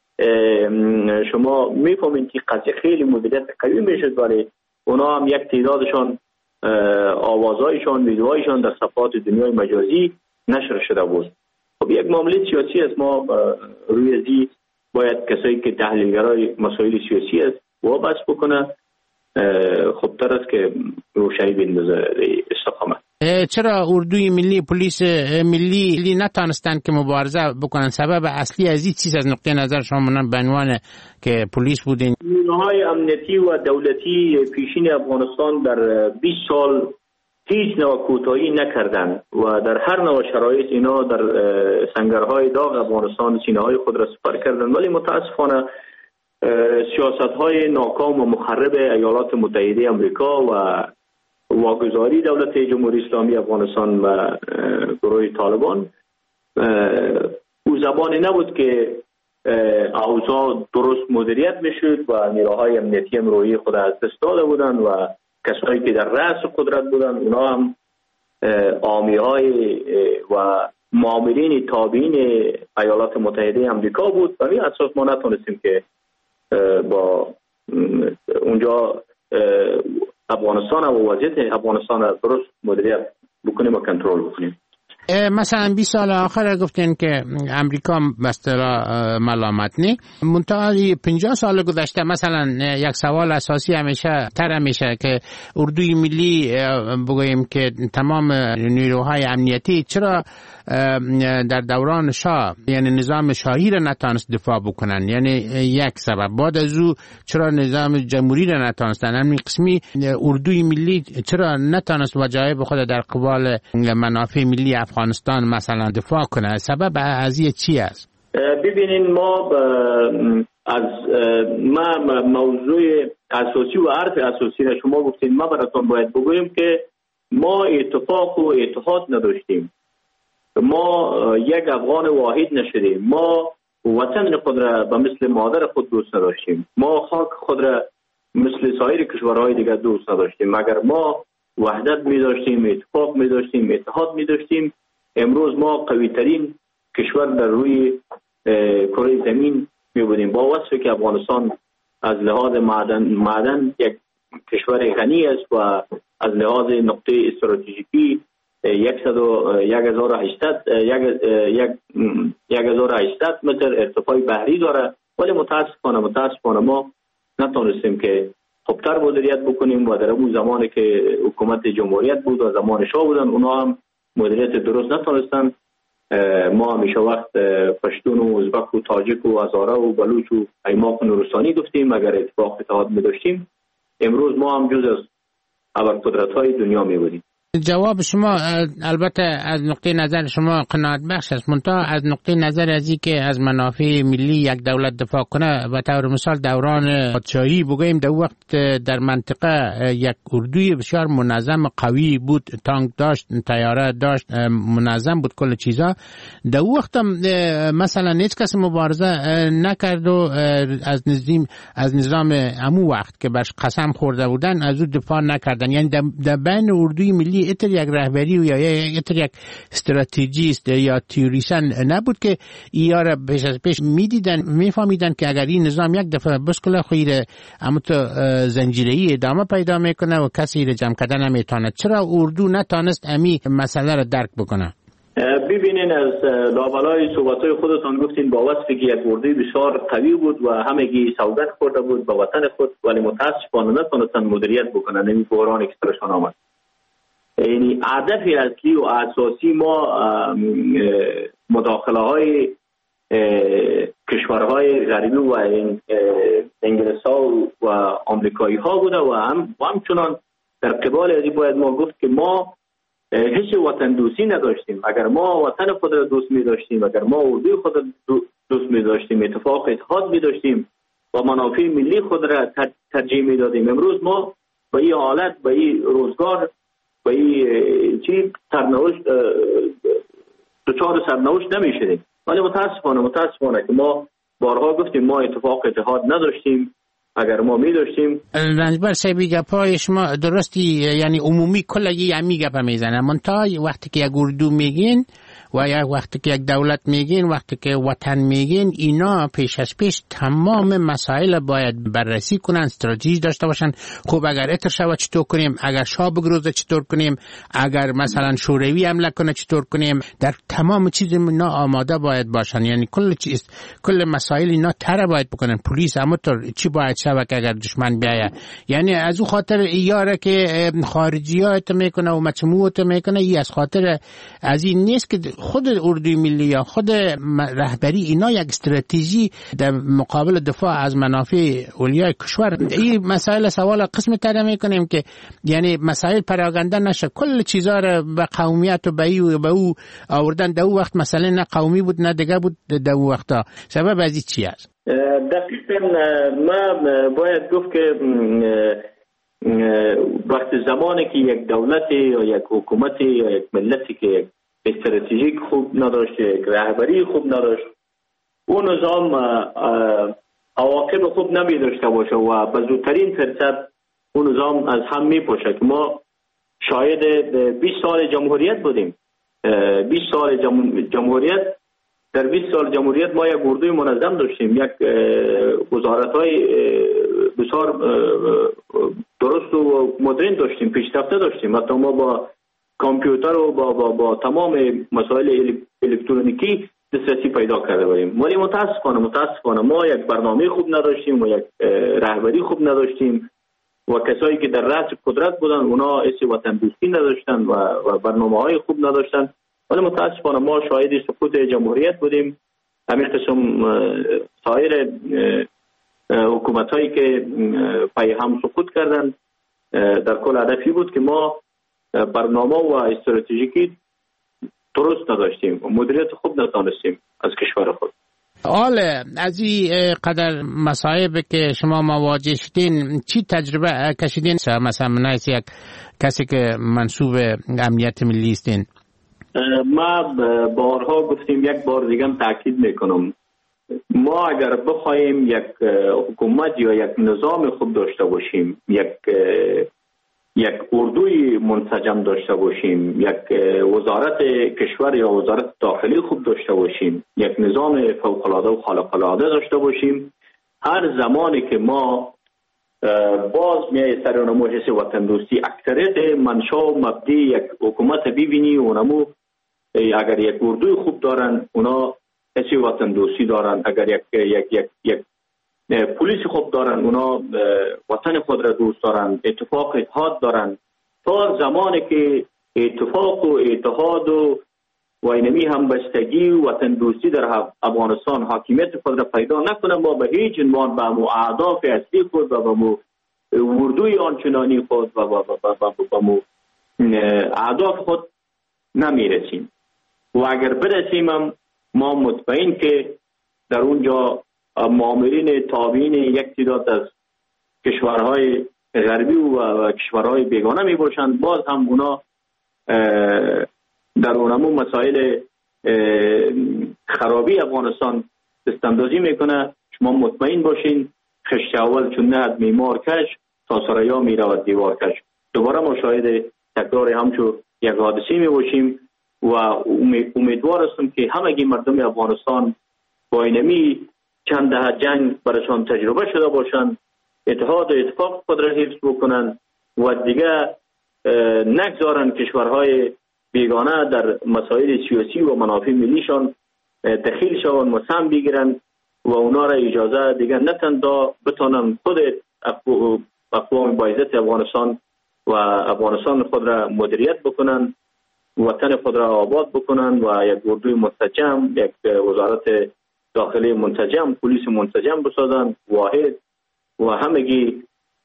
شما میفهمید که قضیه خیلی مدیریت قوی میشد ولی اونا هم یک تعدادشان آوازهایشان ویدیوهایشان در صفحات دنیای مجازی نشر شده بود. خب یک معامله سیاسی است. ما روی ازی باید کسایی که تحلیلگرای مسائل سیاسی است وابسته بکنه. خب تر است که روشنی بندازه استقامت. چرا اردوی ملی پلیس ملی نتانستند که مبارزه بکنن؟ سبب اصلی از این چیز از نقطه نظر شما منم به عنوان که پلیس بودین؟ نیروهای امنیتی و دولتی پیشین افغانستان در بیست سال هیچ نوع کوتاهی نکردند و در هر نوع شرایط اینا در سنگرهای داغ افغانستان سینه‌های خود را سپر کردند. ولی متاسفانه سیاست‌های ناکام و مخرب ایالات متحده آمریکا و واگذاری دولت جمهوری اسلامی افغانستان و گروه طالبان او زبانی نبود که اوضاع درست مدیریت میشد و نیروهای امنیتی هم روی خود از دست داده بودند و کسایی که در رأس قدرت بودند اونا هم حامی‌های و مامورین تابعین ایالات متحده آمریکا بود و این اساس ما نتونستیم که با اونجا افغانستان و وضعیت افغانستان را درست مدیریت بکنیم و کنترل بکنیم. مثلا بیست سال آخر گفتین که امریکا به اصطلاح ملامت نی، منتها پنجاه سال گذشته مثلا یک سوال اساسی همیشه تر همیشه که اردوی ملی بگوییم که تمام نیروهای امنیتی چرا در دوران شاه یعنی نظام شاهی را نتانست دفاع بکنن؟ یعنی یک سبب. بعد از او چرا نظام جمهوری را نتانستن؟ همین قسمی اردوی ملی چرا نتانست وجایب خود در قبال منافع ملی افغانستان مثلا دفاع کنه؟ سبب از این چی است؟ ببینین ما از ما موضوع اساسی و عرض اساسی را شما گفتین، ما براتون باید بگویم که ما اتفاق و اتحاد نداشتیم. ما یک افغان واحد نشدیم. ما وطن خود را به مثل مادر خود دوست نداشتیم. ما خاک خود را مثل سایر کشورهای دیگر دوست نداشتیم. مگر ما وحدت می داشتیم، اتفاق می داشتیم، اتحاد می داشتیم، امروز ما قوی ترین کشور در روی کره زمین می بودیم. با وصفی که افغانستان از لحاظ معدن معدن یک کشور غنی است و از لحاظ نقطه استراتژیکی یک هزار و هشتصد متر ارتفاع بحری داره، ولی متاسفانه متاسفانه ما نتونستیم که خوبتر مدیریت بکنیم و در اون زمانی که حکومت جمهوریت بود و زمان شاه بودن اونا هم مدیریت درست نتونستن. ما همیشه وقت پشتون و ازبک و تاجیک و هزاره و بلوچ و ایماق و نورستانی گفتیم مگر اتفاق اتحاد می داشتیم امروز ما هم جز از ابرقدرت های دنیا می بودیم. جواب شما البته از نقطه نظر شما قناعت بخش است، منتها از نقطه نظر از این که از منافع ملی یک دولت دفاع کنه و طور مثال دوران پادشاهی بگوییم در وقت در منطقه یک اردوی بسیار منظم قوی بود، تانک داشت، طیاره داشت، منظم بود کل چیزا. در وقت مثلا هیچ کس مبارزه نکرد و از نظام از نظام امو وقت که برش قسم خورده بودن از او دفاع نکردن. یعنی در بین اردوی ملی اتر یک رهبری و یا اتر یک استراتژیست یا تیوریسن نبود که اینا را پیش از پیش میدیدن میفهمیدن که اگر این نظام یک دفعه بسکله خیره اما تو زنجیره‌ای ادامه پیدا میکنه و کسی را جمع کردن نمیتونه. چرا اردو نتانست امی مسئله را درک بکنه؟ ببینین از لابلای صحبت‌های خودتان گفتین با وصفی که یک اردوی بسیار قوی بود و همگی سوگند خورده بود با وطن خود، ولی متاسفانه نتونستن مدیریت بکنن. این بحرانی که سرشان آمد یعنی هدف اصلی و اساسی ما مداخله های کشورهای غربی و انگلیس ها و آمریکایی ها بوده و هم و همچنان در قبال ازی باید ما گفت که ما هیچ وطن دوستی نداشتیم. اگر ما وطن خود را دوست می داشتیم، اگر ما اردوی خود را دوست می داشتیم، اتفاق اتحاد می داشتیم و منافع ملی خود را ترجیح می دادیم، امروز ما به این حالت، به این روزگار، به این چی سرنوشت دچار سرنوشت نمی شدیم. ولی متاسفانه متاسفانه که ما بارها گفتیم ما اتفاق اتحاد نداشتیم. اگر ما می داشتیم رنجبر صاحبی گپای شما درستی، یعنی عمومی کلگی همی گپ میزنه، منتها وقتی که یک اردو میگین و یا وقتی که یک دولت میگین، وقتی که وطن میگین، اینا پیش از پیش تمام مسائل باید بررسی کنن، استراتژی داشته باشن. خب اگر اتر شود چطور کنیم، اگر شاه بگروزه چطور کنیم، اگر مثلا شوروی حمله کنه چطور کنیم، در تمام چیز اینا آماده باید باشن. یعنی کل چیز، کل مسائل اینا تر باید بکنن. پلیس همونطور چی باید شود که اگر دشمن بیاید. یعنی از او خاطر ایاره که خارجی ها ات میکنه و مجموعه ات میکنه، ای از خاطر از این نیست که خود اردوی ملی یا خود رهبری اینا یک استراتژی در مقابل دفاع از منافع اولیای کشور. این مسائل سوال قسم تر میکنیم که یعنی مسائل پراگنده نشه، کل چیزا را به قومیت و به ای و به او آوردن. در وقت مسئله نه قومی بود نه دیگه بود. در وقتا سبب از چی است؟ دقیقاً ما باید گفت که وقت زمانی که یک دولتی یا یک حکومتی یا یک ملتی که استراتژیک خوب نداشت، یک رهبری خوب نداشت، اون نظام عواقب خوب نمی داشته باشه و به زودترین فرصت اون نظام از هم می پاشه. که ما شاید بیست سال جمهوریت بودیم. بیست سال جمهوریت در بیست سال جمهوریت ما یک اردوی منظم داشتیم، یک وزارت‌های بسیار درست و مدرن داشتیم، پیشرفته داشتیم. حتی ما با کامپیوتر و با, با, با تمام مسائل الکترونیکی دسترسی پیدا کرده بودیم. ولی متاسفانه متاسفانه ما یک برنامه خوب نداشتیم و یک رهبری خوب نداشتیم و کسایی که در رأس قدرت بودن اونا حس وطن دوستی نداشتن و, و برنامه‌های خوب نداشتن. ولی متاسفانه ما شاهد سقوط جمهوریت بودیم. همین قسم سایر حکومت‌هایی که پای هم سقوط کردن در کل هدفی بود که ما برنامه و استراتژیکی درست نداشتیم و مدیریت خوب نتونستیم از کشور خود. حال از این قدر مصائب که شما مواجه شدین، چی تجربه کشیدین؟ مثلا منایس یک کسی که منصوب امنیت ملی استین. ما بارها گفتیم، یک بار دیگه هم تاکید میکنم، ما اگر بخوایم یک حکومت یا یک نظام خوب داشته باشیم، یک یک اردوی منسجم داشته باشیم، یک وزارت کشور یا وزارت داخلی خوب داشته باشیم، یک نظام فوق‌العاده و خارق‌العاده داشته باشیم، هر زمانی که ما باز میای سر اونمو حس وطن دوستی، اکثریت منشا و مبدی یک حکومت ببینی اونمو اگر یک اردوی خوب دارن اونا حس وطن دوستی دارن، اگر یک یک یک یک پلیس خوب دارن اونا وطن خود را دوست دارن، اتفاق اتحاد دارن. تا زمانی که اتفاق و اتحاد و و اینمی همبستگی و وطن دوستی در افغانستان حاکمیت خود را پیدا نکنه، ما به هیچ عنوان به مو اهداف اصلی خود و به مو اردوی آنچنانی خود و به مو اهداف خود نمیرسیم. و اگر برسیم هم ما مطمئن که در اونجا مؤامرین تابعین یک تعداد از کشورهای غربی و کشورهای بیگانه می باشند، باز هم اونا در اونمو مسائل خرابی افغانستان دستاندازی میکنه. شما مطمئن باشین خشت اول چون نهد میمار کش تا سریا میرود دیوار کش. دوباره ما شاهد تکرار همچو یک حادثه می باشیم و امیدوار هستم که همگی مردم افغانستان با اینمی چند دهه جنگ برشان تجربه شده باشند، اتحاد و اتفاق خود را حفظ بکنند و دیگه نگذارن کشورهای بیگانه در مسائل سیاسی و منافع ملیشان دخیل شوند و سهم بگیرن و اونا را اجازه دیگه نتن دا بتانن خود اقوام با عزت افغانستان و افغانستان خود را مدیریت بکنن، وطن خود را آباد بکنن و یک اردوی منسجم، یک وزارت داخلی منسجم، پلیس منسجم بسازن، واحد و همگی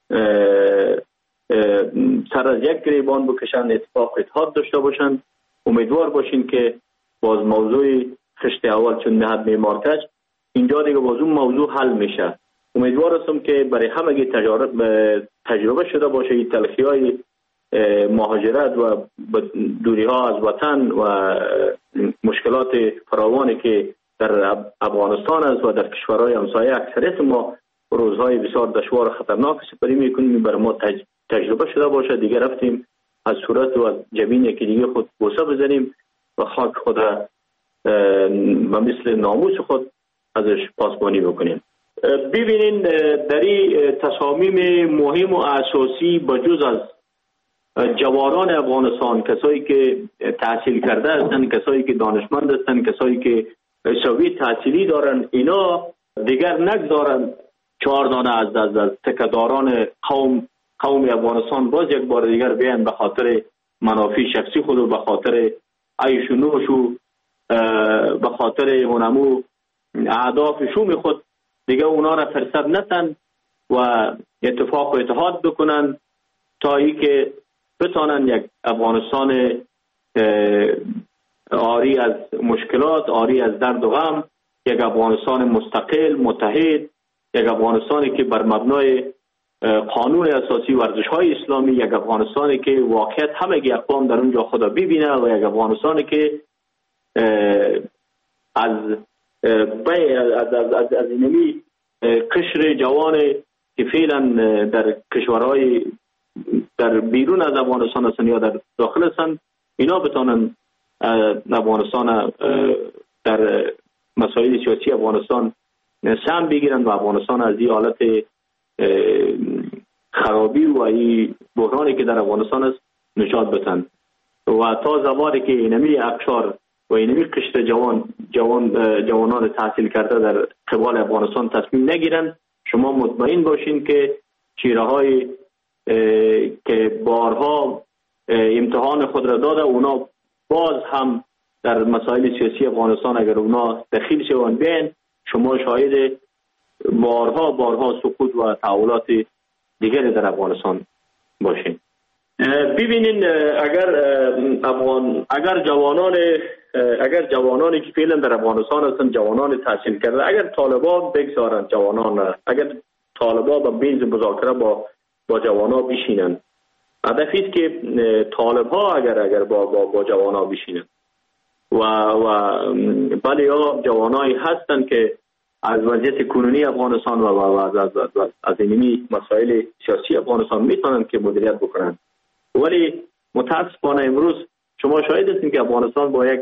سر از یک گریبان بکشن، اتفاق اتحاد داشته باشن. امیدوار باشین که باز موضوع خشت اول چون نهد معمارکش اینجا دیگه باز اون موضوع حل میشه. امیدوار هستم که برای همگی تجربه تجربه شده باشه این تلخی های مهاجرت و دوری ها از وطن و مشکلات فراوانی که در افغانستان است و در کشورهای همسایه. اکثریت ما روزهای بسیار دشوار و خطرناک سپری میکنیم، برای ما تج... تجربه شده باشه. دیگه رفتیم از صورت و جبین یکی دیگه خود بوسه بزنیم و خاک خود را و مثل ناموس خود ازش پاسبانی بکنیم. ببینین در این تصامیم مهم و اساسی بجز از جوانان افغانستان، کسایی که تحصیل کرده هستند، کسایی که دانشمند هستند، کسایی که سوی تحصیلی دارن، اینا دیگر نگذارن چهار دانه از از, از تکداران قوم قوم افغانستان باز یک بار دیگر بیان به خاطر منافع شخصی خود و به خاطر عیش و نوش و به خاطر اونمو اهداف شوم خود دیگه اونا را فرصت نتن و اتفاق و اتحاد بکنن تا ای که بتانن یک افغانستان آری از مشکلات، آری از درد و غم، یک افغانستان مستقل، متحد، یک افغانستانی که بر مبنای قانون اساسی ورزش‌های اسلامی، یک افغانستانی که واقعیت همگی اقوام در اونجا خدا ببینه و یک افغانستانی که از بی از از از, از اینمی قشر جوان که فعلا در کشورهای در بیرون از افغانستان هستند یا در داخل هستند، اینا بتانن افغانستان در مسائل سیاسی افغانستان سهم بگیرن و افغانستان از این حالت خرابی و این بحرانی که در افغانستان است نجات بدن. و تا زمانی که اینمی اقشار و اینمی قشر جوان جوان جوانان تحصیل کرده در قبال افغانستان تصمیم نگیرن، شما مطمئن باشین که چیره های که بارها امتحان خود را داده اونا باز هم در مسائل سیاسی افغانستان اگر اونا دخیل شوند بین، شما شاهد بارها بارها سقوط و تحولات دیگری در افغانستان باشین. ببینین اگر افغان اگر جوانان اگر جوانانی که فعلا در افغانستان هستند، جوانان تحصیل کرده، اگر طالبان بگذارن جوانان، اگر طالبان با میز مذاکره با با جوانا بشینن، هدفی است که طالبها اگر اگر با با, با جوانا بشینن و و بله یا جوانایی هستند که از وضعیت کنونی افغانستان و از از از, از اینمی مسائل سیاسی افغانستان میتونن که مدیریت بکنن. ولی متاسفانه امروز شما شاهد هستید که افغانستان با یک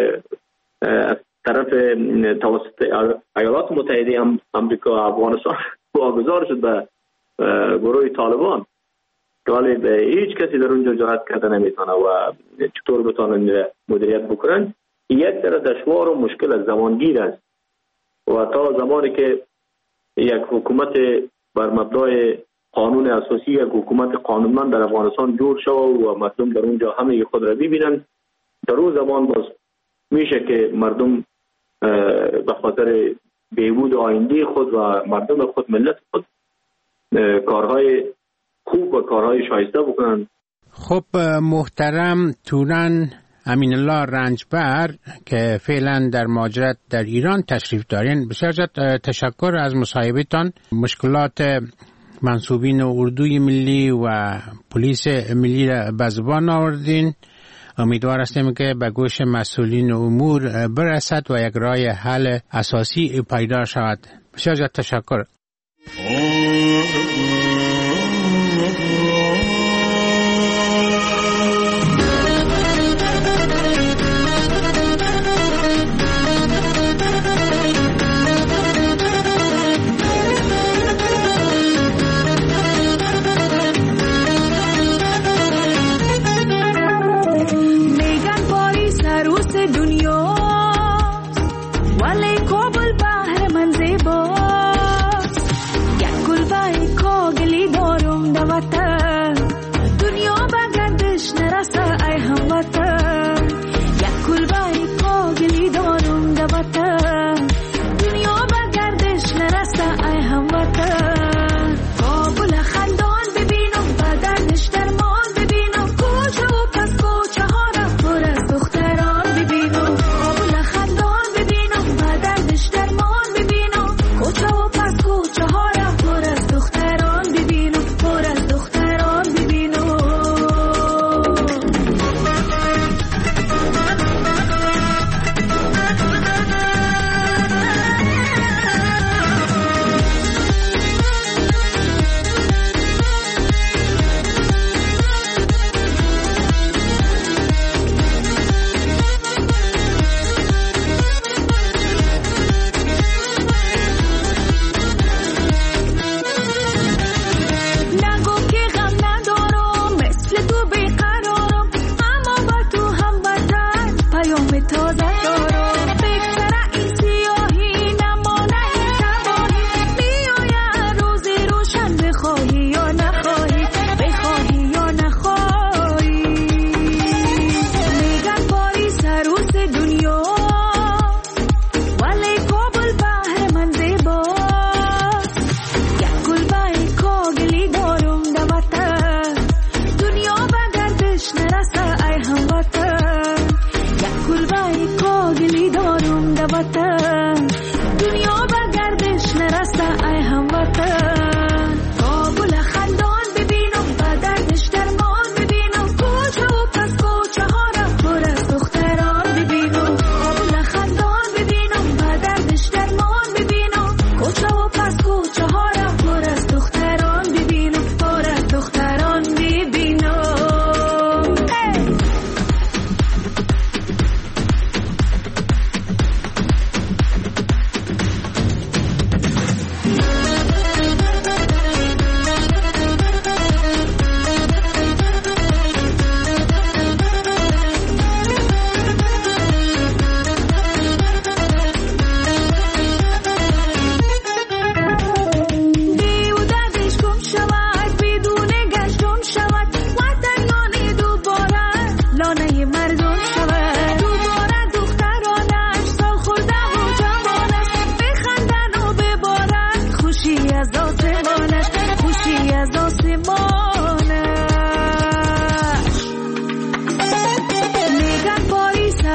از طرف توسط ایالات متحده آمریکا افغانستان واگذار شد به گروه طالبان که هیچ کسی در اونجا جرأت کرده نمیتونه و چطور بتونن مدیریت بکنن. یک طرح دشوار و مشکل از زمانگیر است و تا زمانی که یک حکومت بر مبنای قانون اساسی، یک حکومت قانونمند در افغانستان جور شود و مردم در اونجا همه خود را ببینن، در اون زمان باز میشه که مردم به خاطر بهبود آینده خود و مردم خود، ملت خود، کارهای خوب و کارهای شایسته بکنن. خب محترم توران امین الله رنجبر که فعلا در مهاجرت در ایران تشریف دارین، بسیار زیاد تشکر از مصاحبتان. مشکلات منصوبین اردوی ملی و پلیس ملی را به زبان آوردین. امیدوار هستیم که به گوش مسئولین امور برسد و یک راه حل اساسی پیدا شود. بسیار زیاد تشکر.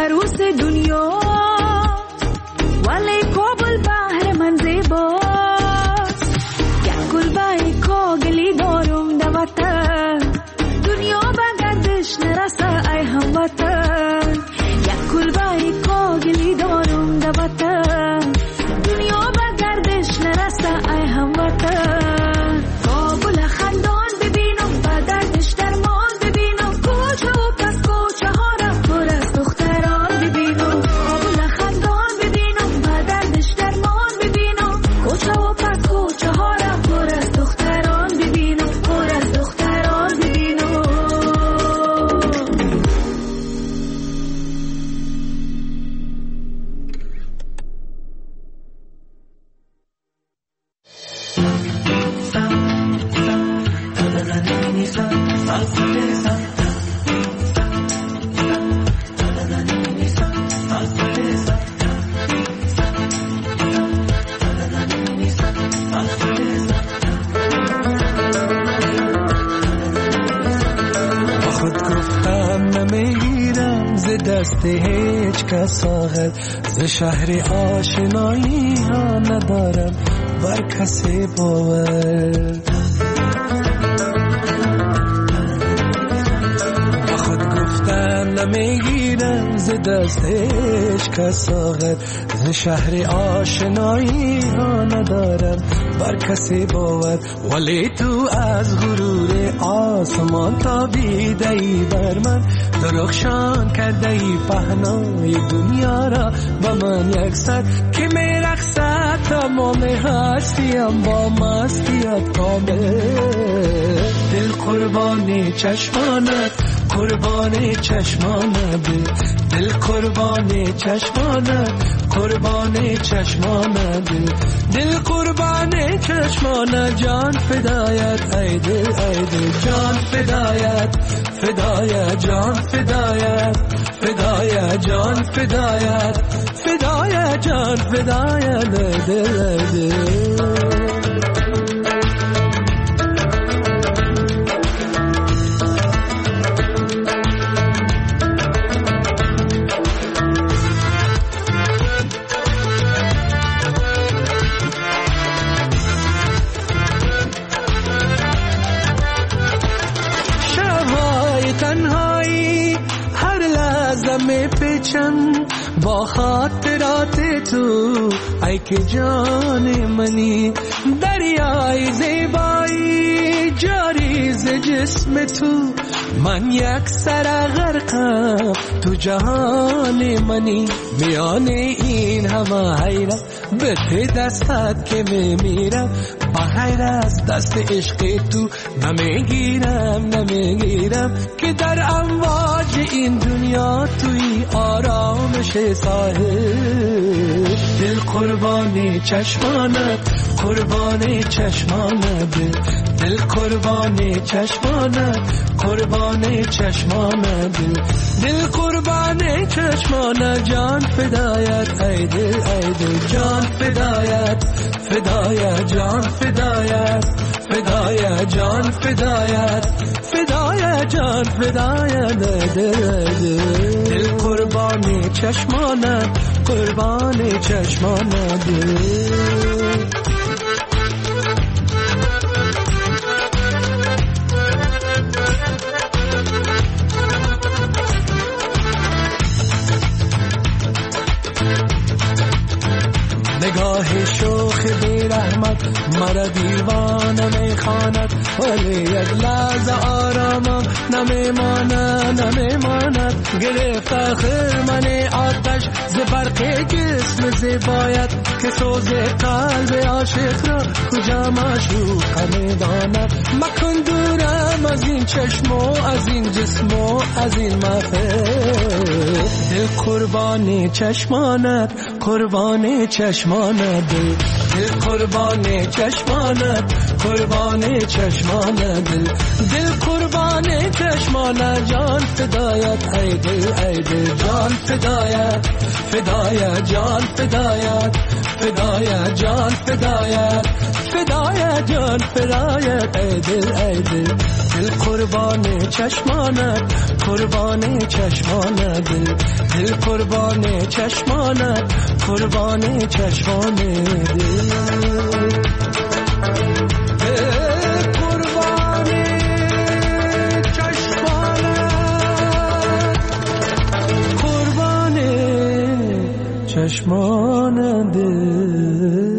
عروس دنیا ولی کابل بحر من زیباست یک کلبه کاغلی دارم در وطن دنیا به گردش نرسه ای هموطن یک کلبه کاغلی دارم در وطن دنیا به گردش نرسه ای هموطن کابل خندان ببینم به دردش درمان ببینم کوچه و پس کوچه ها را پر از دختران ببینم کابل خندان ببینم به دردش درمان ببینم کوچه و پس کوچه ها را پر از دختران ببینم پر از دختران ببینم خود گفتم نمیگیرم ز دست هیچ کس آخر ز شهر آشنایی ها ندارم بر کسی باور خود گفتم نمیگیرم ز دست هیچ کس آخر ز شهر آشنایی ها ندارم بر کسی باور ولی تو از غرور آسمان تابیده ای بر من درخشان کرده ای پهنای دنیا را با من یک سر که می رقصد تمام هستیم با مستیت کامل دل قربانی چشمانت قربانی چشمانت دل قربانی چشمانت قربانی چشمانت دل قربانی چشمانت جان فدایت ای دل ای دل جان فدایت فدایت جان فدایت فدایت جان فدایت فدایت جان فدایت دل ای دل با خاطرات تو ای که جان منی دریای زیبایی جاری ز جسم تو من یک سر غرقم تو جهان منی میان این همه حیرت به ته دستت که میمیرم با غیر از دست عشق تو نمیگیرم نمیگیرم که در امواج این دنیا توی آرامش ساحل دل قربانی چشمانت قربانی چشمانت دل قربانی چشمانت قربانی چشمانت دل قربانی چشمانت جان فدایت ای دل ای دل جان فدایت فدایت جان فدایت فدایت جان فدایت فدایت جان فدایت دل دل قربانی چشمانت قربانی چشمانت نگاه شوخ بی رحمت مرا دیوانه میخواند ولی یک لحظه آرامم نمیماند نمیماند گرفت آخر من آتش ز برق جسم زیبایت که سوز قلب عاشق را کجا معشوق میداند مکن دورم از این چشم و از این جسم و از این محفل دل قربانی چشمانت قربانی چشمانت دل قربانی چشمانت قربانی چشمانت دل قربانی چشمانت جان فدایت ای دل ای دل جان فدایت فدایت جان فدایت فدایت جان فدایت فدایت جان فدایت ای دل ای دل دل قربانی چشمانت قربانی چشمانت دل قربان چشمانت، قربان چشمان دل. چشمان دل.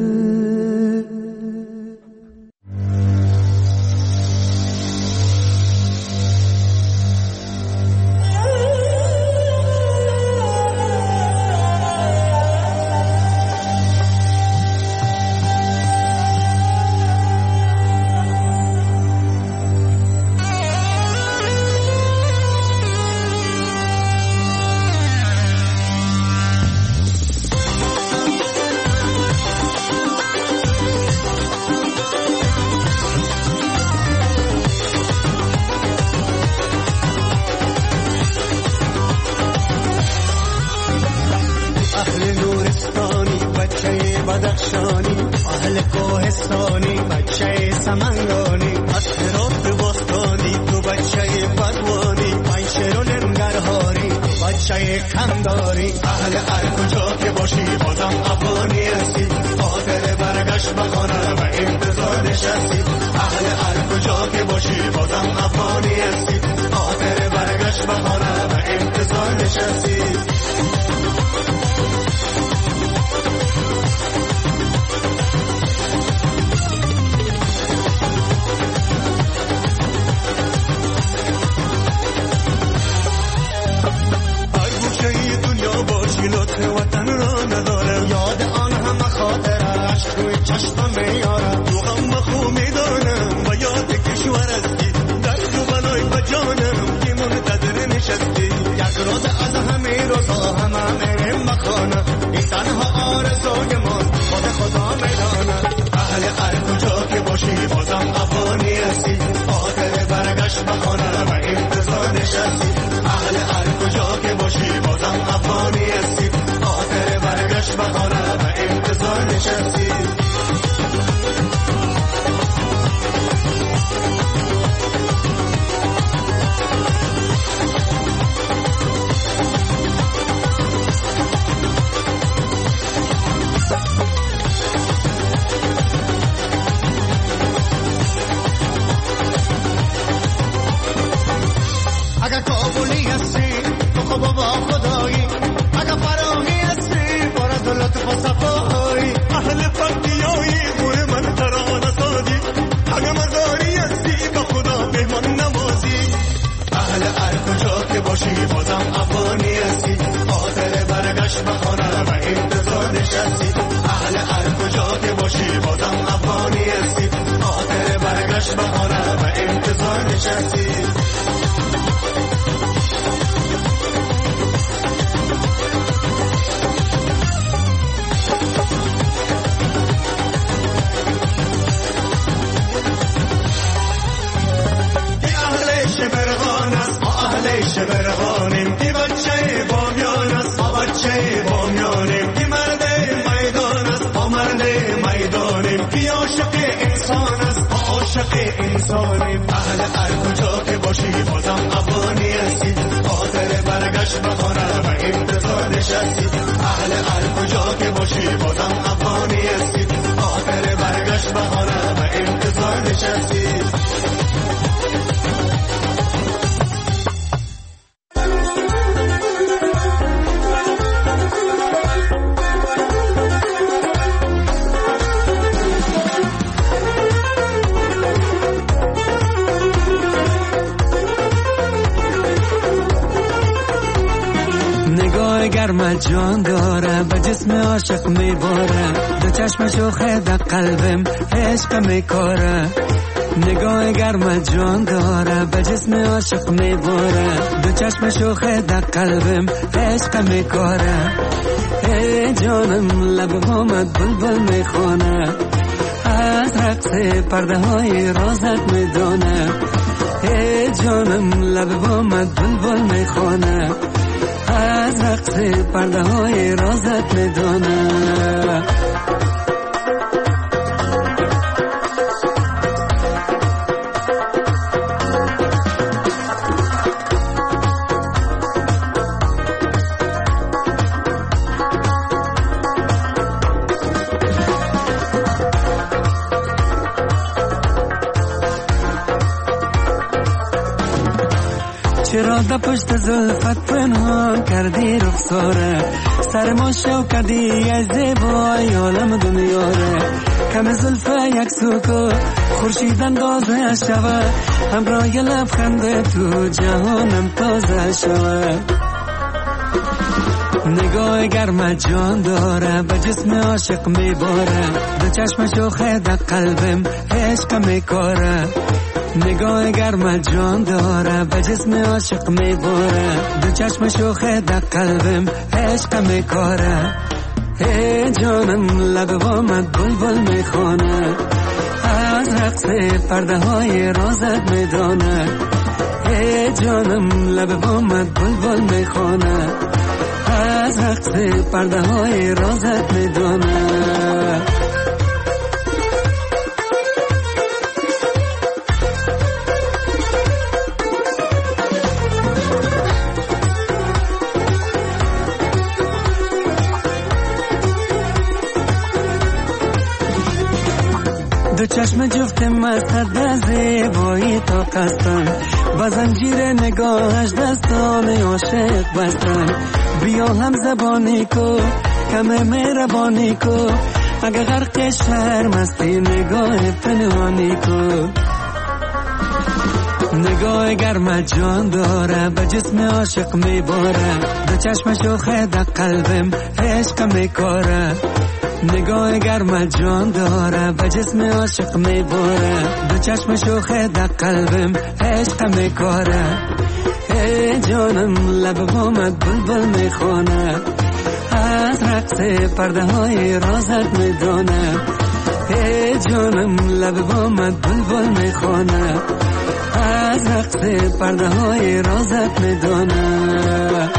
جان داره به جسم عاشق میباره، دو چشم شوخه در قلبم عشق میکاره. نگاه گرم جان داره به جسم عاشق میباره، دو چشم شوخه در قلبم عشق میکاره. ای جانم لب بامت بلبل میخونه، از رقص پرده های رازت میدونه. ای جانم لب بامت بلبل میخونه، از رقص پرده های رازت میدونه. در پشت زلفت پنهان کردی رخساره سر ما شو کردی ای زیبای عالم دنیاره کم زلفه یک سوکو خورشید اندازه شوه همراه لبخند تو جهانم تازه شوه نگاه گرم جان داره به جسم عاشق میباره دو چشم شوخه در قلبم عشق میکاره نگاه گرم جان داره به جسم عاشق میباره دو چشم شوخه در قلبم عشق میکاره ای جانم لب با من بلبل میخونه از رقص پرده های رازت میدانه ای جانم لب با من بلبل میخونه از رقص پرده های رازت میدانه دو چشم جفت مست در زیبایی تا قصدن با زنجیر نگاهش دستان عاشق بستن بیا هم زبانی کو کم مهربانی کو اگه غرق شرم هستی نگاه پنهانی کو نگاه گرم جان داره به جسم عاشق میباره دو چشم شوخه در قلبم عشق میکاره نگاه گرم جان داره به جسم عاشق میباره دو چشم شوخه در قلبم عشق میکاره ای جانم لب بامت بلبل میخونه از رقص پرده های رازت میدانه ای جانم لب بامت بلبل میخونه از رقص پرده های رازت میدانه